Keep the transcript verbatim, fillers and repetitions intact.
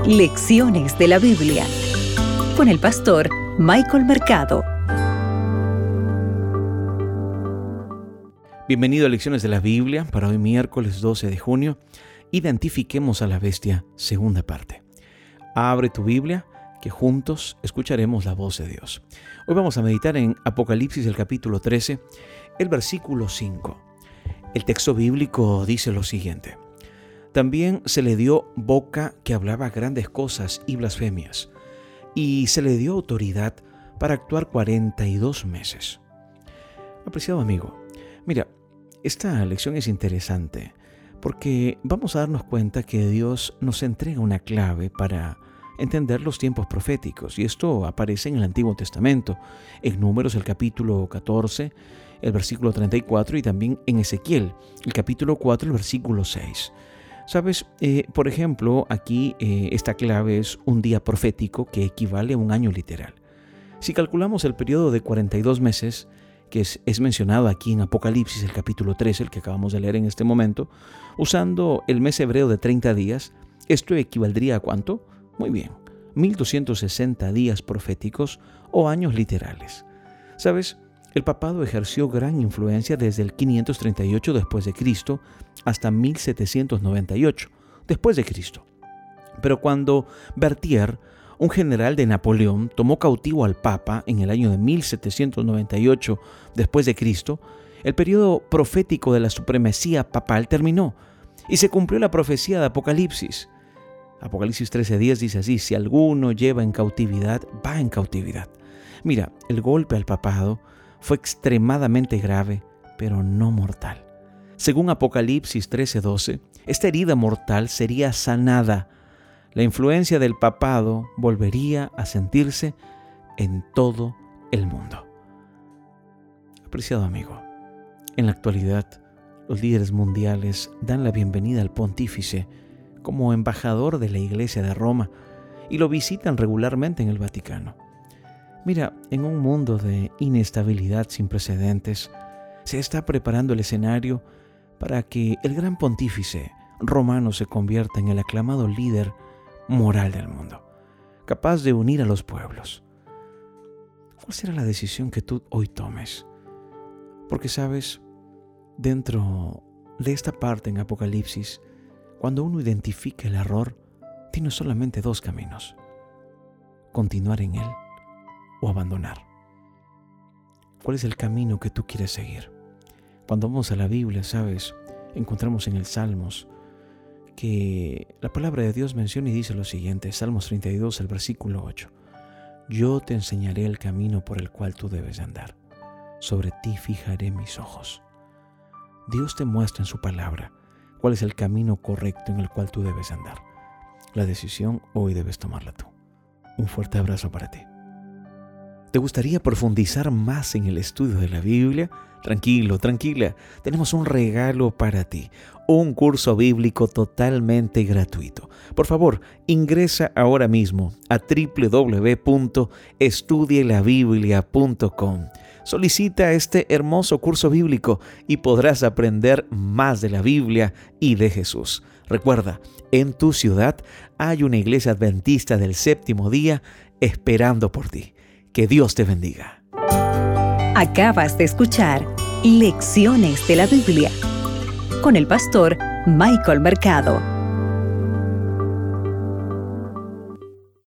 Lecciones de la Biblia con el pastor Michael Mercado. Bienvenido a Lecciones de la Biblia para hoy miércoles doce de junio. Identifiquemos a la bestia, segunda parte. Abre tu Biblia, que juntos escucharemos la voz de Dios. Hoy vamos a meditar en Apocalipsis, el capítulo trece, el versículo cinco. El texto bíblico dice lo siguiente: También se le dio boca que hablaba grandes cosas y blasfemias, y se le dio autoridad para actuar cuarenta y dos meses. Apreciado amigo, mira, esta lección es interesante porque vamos a darnos cuenta que Dios nos entrega una clave para entender los tiempos proféticos, y esto aparece en el Antiguo Testamento, en Números el capítulo catorce, el versículo treinta y cuatro, y también en Ezequiel, el capítulo cuatro, el versículo seis. Sabes, eh, por ejemplo, aquí eh, esta clave es un día profético que equivale a un año literal. Si calculamos el periodo de cuarenta y dos meses, que es, es mencionado aquí en Apocalipsis, el capítulo trece, el que acabamos de leer en este momento, usando el mes hebreo de treinta días, esto equivaldría a ¿cuánto? Muy bien, mil doscientos sesenta días proféticos o años literales. ¿Sabes? El papado ejerció gran influencia desde el quinientos treinta y ocho después de Cristo hasta mil setecientos noventa y ocho después de Cristo. Pero cuando Berthier, un general de Napoleón, tomó cautivo al Papa en el año de mil setecientos noventa y ocho después de Cristo, el periodo profético de la supremacía papal terminó y se cumplió la profecía de Apocalipsis. Apocalipsis trece diez dice así: si alguno lleva en cautividad, va en cautividad. Mira, el golpe al papado fue extremadamente grave, pero no mortal. Según Apocalipsis trece doce, esta herida mortal sería sanada. La influencia del papado volvería a sentirse en todo el mundo. Apreciado amigo, en la actualidad, los líderes mundiales dan la bienvenida al pontífice como embajador de la Iglesia de Roma y lo visitan regularmente en el Vaticano. Mira, en un mundo de inestabilidad sin precedentes, se está preparando el escenario para que el gran pontífice romano se convierta en el aclamado líder moral del mundo, capaz de unir a los pueblos. ¿Cuál será la decisión que tú hoy tomes? Porque sabes, dentro de esta parte en Apocalipsis, cuando uno identifica el error, tiene solamente dos caminos: continuar en él o abandonar. ¿Cuál es el camino que tú quieres seguir? Cuando vamos a la Biblia, sabes, encontramos en el Salmos que la palabra de Dios menciona y dice lo siguiente: Salmos treinta y dos, el versículo ocho. Yo te enseñaré el camino por el cual tú debes andar. Sobre ti fijaré mis ojos. Dios te muestra en su palabra cuál es el camino correcto en el cual tú debes andar. La decisión hoy debes tomarla tú. Un fuerte abrazo para ti. ¿Te gustaría profundizar más en el estudio de la Biblia? Tranquilo, tranquila. Tenemos un regalo para ti. Un curso bíblico totalmente gratuito. Por favor, ingresa ahora mismo a doble u doble u doble u punto estudie la biblia punto com. Solicita este hermoso curso bíblico y podrás aprender más de la Biblia y de Jesús. Recuerda, en tu ciudad hay una iglesia adventista del séptimo día esperando por ti. Que Dios te bendiga. Acabas de escuchar Lecciones de la Biblia con el pastor Michael Mercado.